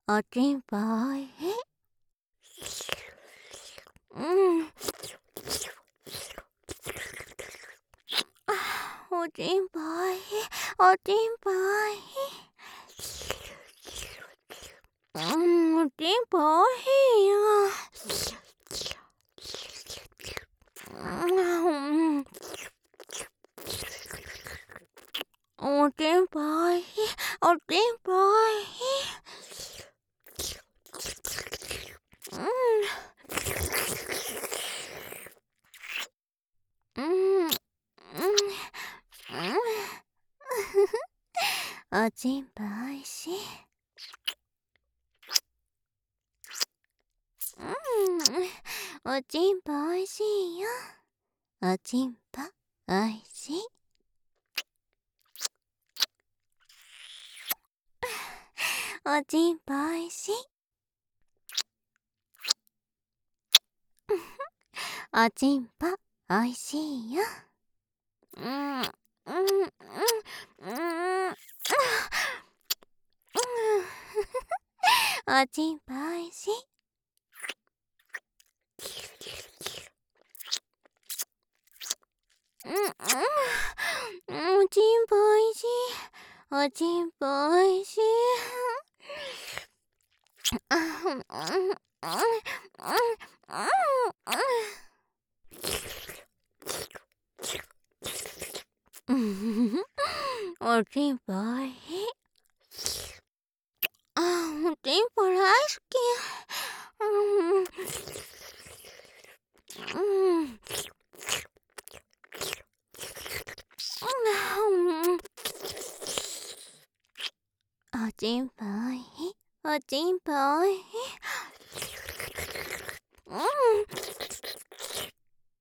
おちんぽおいしい。うん。おちんぽおいしい。おちんぽおいしい。おちんぽおいしいよ。おちんぽおいしい。おちんぽおいしい。おちんぽおいしい。おちんぽおいしいよ。おちんぽおいしい。おちんぽおいしい。おちんぽおいしいよ。おちんぽおいしい。おちんぽおいしい。おちんぽおいしい。おちんぽおいしい。おちんぽ大好き。おちんぽおいしい。おちんぽおいしい。